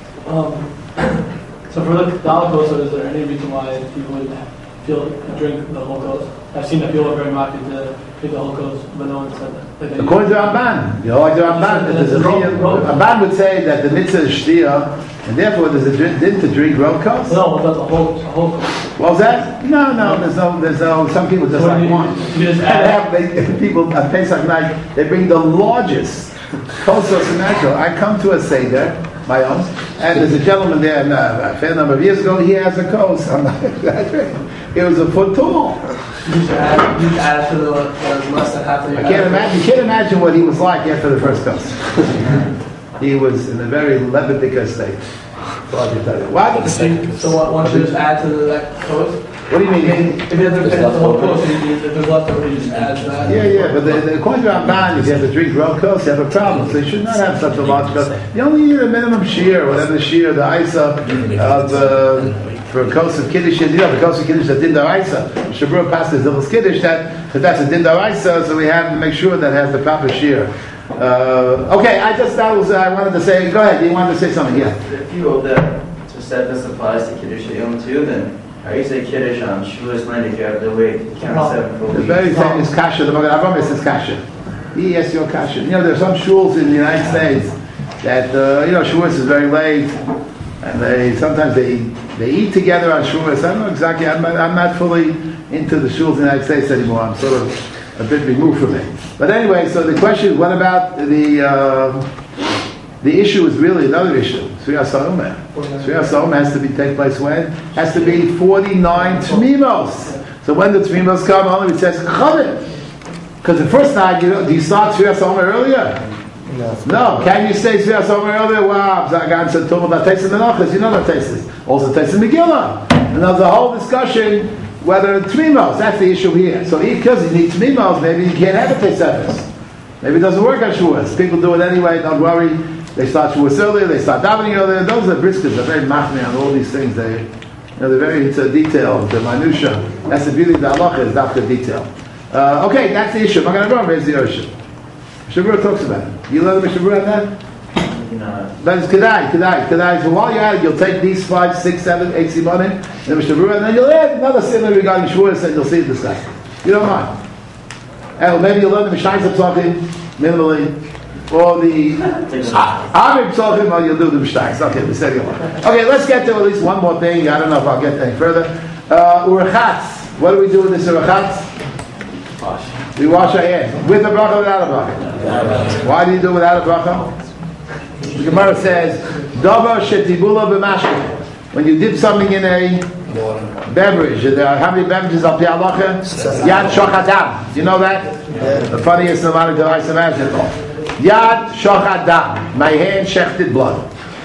Speaker 2: So for the Holocaust, is there any reason why people would drink the Holocaust? I've seen that people are very happy to drink the Holocaust, but no one said that.
Speaker 6: According to Ramban, like the Ramban would say that the mitzvah is shtia, and therefore there's a din to drink Holocaust.
Speaker 2: No, what about the Holocaust?
Speaker 6: What was that? No. There's no. Some people just like wine. People at Pesach night they bring the largest kosher natural. I come to a seder, my own, and there's a gentleman there a fair number of years ago. He has a kos. I'm not exaggerating. It was a foot tall.
Speaker 2: You add to the less than half of your.
Speaker 6: You can't imagine what he was like after the first kos. He was in a very levitic state. So I can tell you. What?
Speaker 2: So once you just add to that kos?
Speaker 6: What do you mean?
Speaker 2: If there's the whole kos, if there's leftover, you just add to that.
Speaker 6: Yeah, but according to Ramban, if you have to drink real kos, you have a problem. So you should not have such a large kos. You only need a minimum shear, whatever the shear, the isa of for a kos of kiddush is. You know, the kos of kiddush is din daraisa. Shabur passed the zilchus kiddush that's a din daraisa, so we have to make sure that has the proper shear. Okay, I wanted to say. Go ahead. You wanted to say something? Yeah.
Speaker 7: If you hold that just that this applies to kiddush yom too, then. How you say kiddush on Shavuos night if you have to wait? You count 7 full
Speaker 6: weeks. The very famous kasha, the Magen Avraham says kasha. He asks your kasha. You know, there are some shuls in the United States that Shavuos is very late, and sometimes they eat together on Shavuos. I don't know exactly. I'm not fully into the shuls in the United States anymore. I'm sort of a bit removed from it. But anyway, so the question is, what about the issue is really another issue. Sriyas Ha'omer. Sriyas Ha'omer has to take place when? Has to be 49 Tmimos. So when the Tmimos come, only it says Chavim. Because the first night, do you start Sriyas Ha'omer earlier? No. Can you say Sriyas Ha'omer earlier? Wow, Zagan said Tov about Tesis Menachos. You know what Tesis. Also Tesis Megillah. And there's a whole discussion whether Tmimos. That's the issue here. So because you need Tmimos, maybe you can't have a Tesis. Maybe it doesn't work on Shavuos. People do it anyway. Don't worry. They start Shavuos earlier. They start davening earlier. Those are briskets. They're very machmir on all these things. They're very into detail, the minutia. That's the beauty of the halacha is not the detail. Okay, that's the issue. I'm going to go and raise the issue. Shabur talks about it. You learn the Shabur on that?
Speaker 7: No.
Speaker 6: That is kedai. So while you're at it, you'll take these 5, 6, 7, 8 simanim, and then Shabur, and then you'll add another simon regarding Shavuos, and you'll see it discussed. You don't mind. And maybe you'll learn the Mishnayos Psachim minimally, or the Amir Psachim, or you'll do the Mishnayos. Okay, we said you want. Okay, let's get to at least one more thing. I don't know if I'll get any further. Urachatz. What do we do with this urachatz? We wash our hands. With a bracha or without a bracha? Why do you do it without a bracha? The Gemara says, Davar shetibula b'mashkin. When you dip something in a beverage, how many beverages are halacha? Yad shochadam. Do you know that? The funniest amount of device imaginable. Yad shochadam. My hand shechted blood.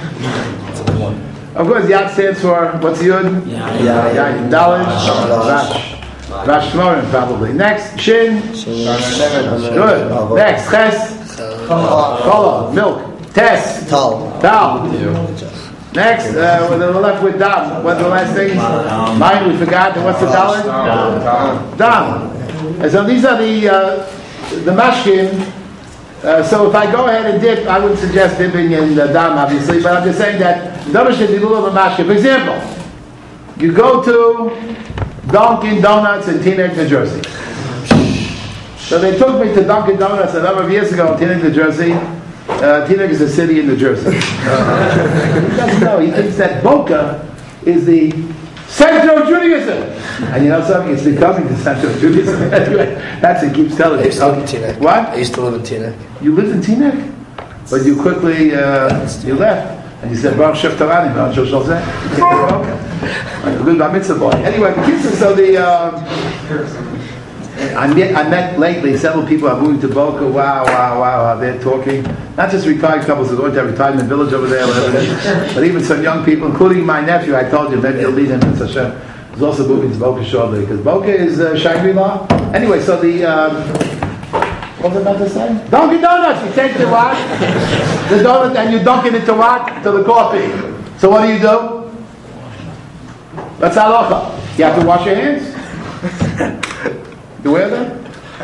Speaker 6: Of course, Yad stands for, what's the Yud? Yad Dalet. Rash Shmorim, probably. Next, Shin. Good. Next, Ches. Chala. Milk. Tes. Tal. Next, we're left with Dam. What's the last thing? Mine, we forgot. What's the dollar? Dam. And so these are the mashkin. So if I go ahead and dip, I wouldn't suggest dipping in the Dam, obviously, but I'm just saying that for example, you go to Dunkin' Donuts in Teaneck, New Jersey. So they took me to Dunkin' Donuts a number of years ago in Teaneck, New Jersey. Teaneck is a city in New Jersey. He doesn't know. He thinks that Boca is the center of Judaism. And you know something? It's becoming the center of Judaism. Anyway, that's it. Keeps telling
Speaker 4: I used to live in Teaneck.
Speaker 6: What?
Speaker 4: I used to live in Teaneck.
Speaker 6: You lived in Teaneck? But you quickly, you left. And you said, Baruch Shef Tarani, Baruch Shef Shalzeh. You take the Boca. Like a good bar mitzvah boy. Anyway, so the... I met lately several people are moving to Boca. Wow. They're talking. Not just retired couples who are going to a retirement village over there, whatever it is, but even some young people, including my nephew. I told you, maybe you'll meet him in Hashem. He's also moving to Boca shortly because Boca is Shangri-La. Anyway, so the what was I about to say? Dunkin' Donuts. You take the what? The donut and you dunk it into what? To the coffee. So what do? That's halacha. You have to wash your hands. You wear them?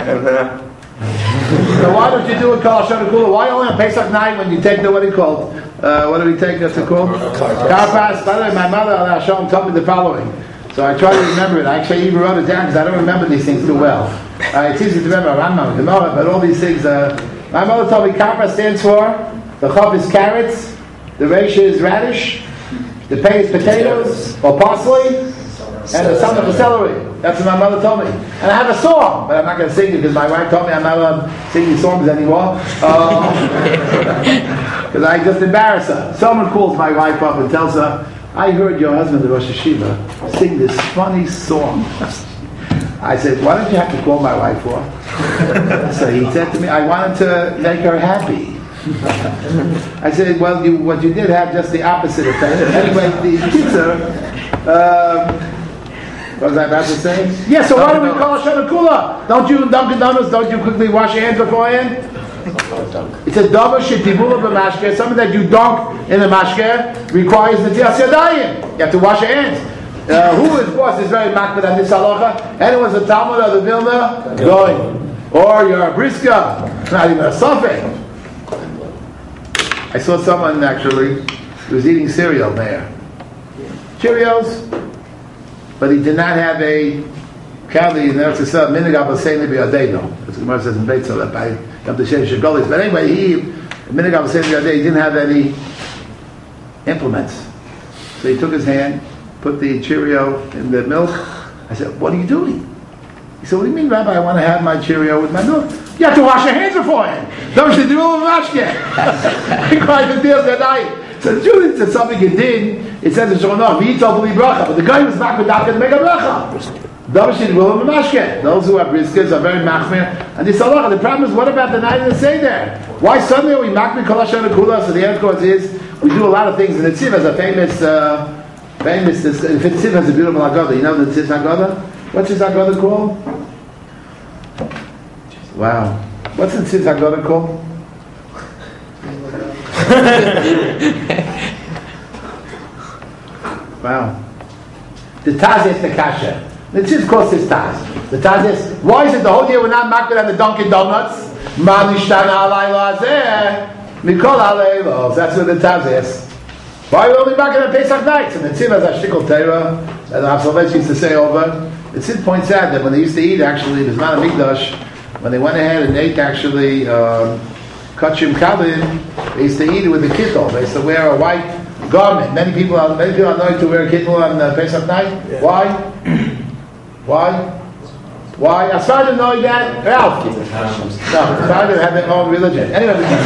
Speaker 6: So why don't you do it Kol Hashem Kula? Why only on Pesach night when you take the, what do you call it? What do we take? That's called? Karpas. By the way, my mother, Hashem, told me the following. So I try to remember it. I actually even wrote it down because I don't remember these things too well. It's easy to remember Rambam, Gemara, but all these things. My mother told me Karpas stands for, the Chav is carrots, the Reisha is radish, the Pei is potatoes or parsley, and the Samach is celery. That's what my mother told me. And I have a song, but I'm not going to sing it because my wife told me I'm not allowed to sing these songs anymore. Because I just embarrass her. Someone calls my wife up and tells her, I heard your husband, the Rosh Hashiva, sing this funny song. I said, what did you have to call my wife for? So he said to me, I wanted to make her happy. I said, well, what you did have just the opposite effect. Anyway, the pizza, what was I about to say? Yeah, so why do we call Hashem Kula? Don't you, Dunkin' Donuts, don't you quickly wash your hands beforehand? It says, Dava Shetivula b'mashke, something that you dunk in the mashke requires the Tias Yadayim. You have to wash your hands. Who is boss is very makbid on this halacha? Anyone's a Talmud of the Vilna? Going. Or you're a Briska, not even a Suffolk. I saw someone actually who was eating cereal there. Cheerios. But he did not have a Kali, and that's a minig abasei nebi adeno. As the Gemara says in Beit Zol, by Yom Teshem Shegolis. But anyway, minig abasei nebi adeno, he didn't have any implements. So he took his hand, put the Cheerio in the milk. I said, what are you doing? He said, what do you mean, Rabbi, I want to have my Cheerio with my milk? You have to wash your hands beforehand. Don't you do it with mashke? He cried the deal that night. So the truth is that something you did, it says in Shonah, but the guy was back with that to make a bracha. Those who have brisket are very machmir. And this halacha, the problem is, what about the night of the Seder? Why suddenly are we machmir kol Hashem kula? So the answer is, we do a lot of things. And the Tziv has a famous, the Tziv has a beautiful Haggadah. You know the Tziv Haggadah? What's his Haggadah called? Wow. What's the Tziv Haggadah called? Wow. The Taz is the Kasha. The Tziv calls this Taz. The Taz is, why is it the whole year we're not makbid on the Dunkin' Donuts? Ma nishtana alayla azeh, mikol alaylos. That's what the Taz is. Why are we only makbid on Pesach nights? And the Tziv has a shtickle Torah, and the Hafsalvech used to say over. The Tziv points out that when they used to eat, actually, the Zman HaMikdash, when they went ahead and ate actually kachim kalim, they used to eat it with a kittel. They used to wear a white garment. Many people are known to wear a kittel on Pesach night. Yeah. Why? As far as I know that, Ralph. No, as far as they have their own religion. Anyway, it's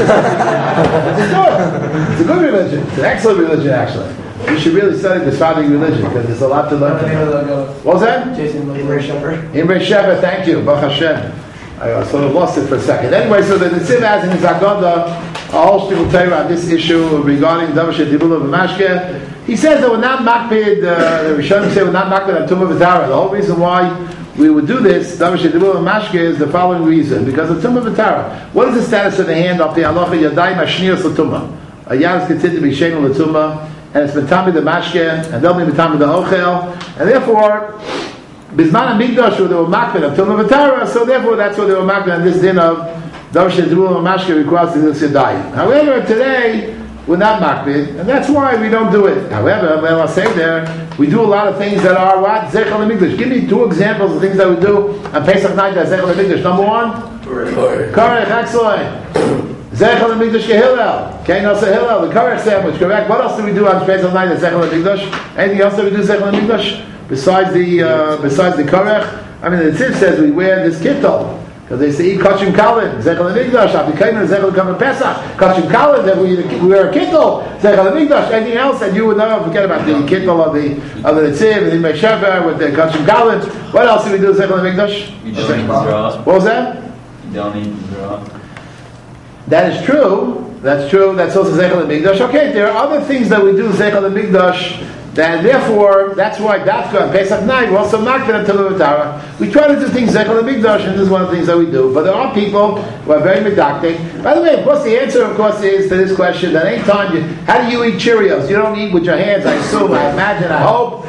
Speaker 6: a good religion. It's an excellent religion, actually. You should really study the founding religion because there's a lot to learn. What was that?
Speaker 2: Jason Imre Shepherd.
Speaker 6: Imre Shepherd, thank you. Baruch Hashem. I sort of lost it for a second. Anyway, so the Tziv has in his Haggadah a whole shtickle Torah on this issue regarding Davar Shetivula b'mashke. He says that we're not makbid, the Rishonim say we're not makbid on Tumah V'Tara. The whole reason why we would do this, Davar Shetivula b'mashke, is the following reason. Because of Tumah V'Tara. What is the status of the hand of the halacha Yadayim Ashniyos L'Tumah? A yad is considered to be Shenu L'Tumah, and it's B'tamid the Mashke, and they'll be B'tamid the Ochel, and therefore, Bisman HaMikdash, they were makbid of Tumah V'Tara, so therefore that's what they were makbid on this din of Davar Shetivula b'mashke requires the Yadayim. However, today, we're not makbid, and that's why we don't do it. However, well, I'll say there, we do a lot of things that are what? Zechel HaMikdash. Give me 2 examples of things that we do on Pesach night that's Zechel HaMikdash. Number 1? Korech, excellent. Zechel HaMikdash Kehillel. Okay, no, say Hillel, the Korech sandwich, correct? What else do we do on Pesach night that's Zechel HaMikdash? Anything else that we do Zechel HaMikdash? Besides the Korech? I mean, the Tziv says we wear this kittel. Because they say eat kachim kalin, zechel amigdash, apikayim zechel kamen pesach, kachim kalin, then we wear a kittel, zechel amigdash, anything else that you would know, forget about the kittel of the tzib, and the meshever with the kachim kalin. What else do we do with zechel amigdash?
Speaker 8: You don't eat zerah.
Speaker 6: What was that?
Speaker 8: You don't eat zerah.
Speaker 6: That is true. That's true. That's also zechel amigdash. Okay, there are other things that we do zechel amigdash. And therefore, that's why Dafka and Pesach night, we're also not going to tell the Torah. We try to do things Zechel and Mikdash, and this is one of the things that we do. But there are people who are very medactic. By the way, of course, the answer, of course, is to this question that any time how do you eat Cheerios? You don't eat with your hands, I assume, I imagine, I hope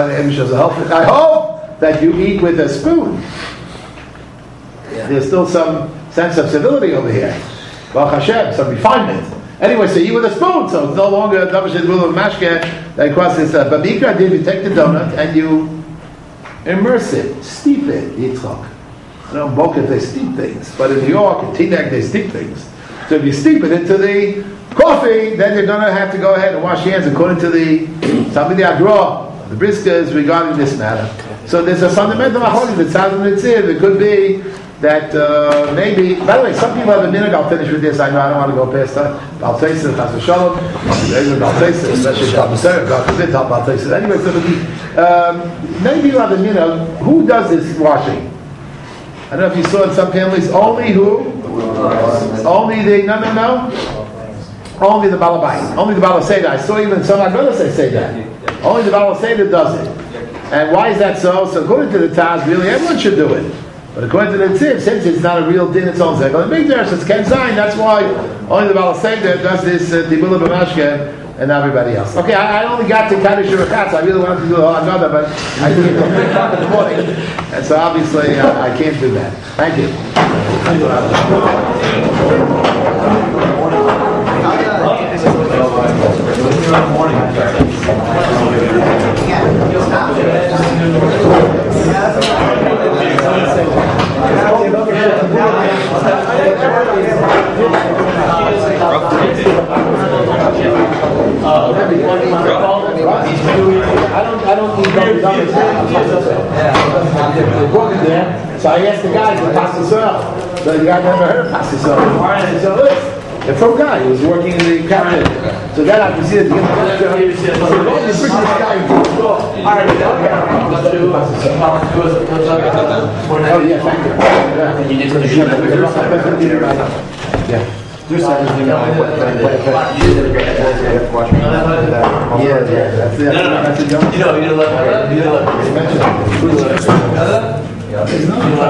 Speaker 6: that you eat with a spoon. There's still some sense of civility over here. Baruch Hashem, some refinement. Anyway, so you with a spoon, so it's no longer a double-shit rule of mashke. That across this, but Mikra did, you take the donut and you immerse it, steep it, Yitzchak. I know in Boca they steep things, but in New York, in Teaneck they steep things. So if you steep it into the coffee, then you're going to have to go ahead and wash your hands according to the Agra, the Briskas regarding this matter. So there's a fundamental mahloket that sounds in the tzib. It could be that maybe, by the way, some people have a minute, I'll finish with this, I know I don't want to go past that. I'll taste it, Chas v'shalom. I'll taste it, especially God forbid, I'll taste it. Anyway, so many people have a minute. Who does this washing? I don't know if you saw in some families, only who? Only the, no. Only the Balabait. Only the Balaseda. I saw even some of my brothers say that. Only the Balaseda does it. And why is that so? So according to the Taz, really everyone should do it. But according to the Tziv, since it's not a real din, it's own zekel. The big there, so it's Ken Zayin, that's why only the Baal Seder does this Tibula B'mashke and not everybody else. Okay, I only got to Kaddish Shurachatz, I really wanted to do the whole Haggadah, but I didn't get to 3 o'clock in the morning, and so obviously I can't do that. Thank you. I don't need those numbers. So I asked the guy to pass the cell. So the guy never heard of pass the cell. So the from guy who was working in the cabinet. So then I proceeded to get the picture. So go and bring this guy into the store. Oh yeah, thank you. Yeah. Yeah, that's it. That's a joke. You know,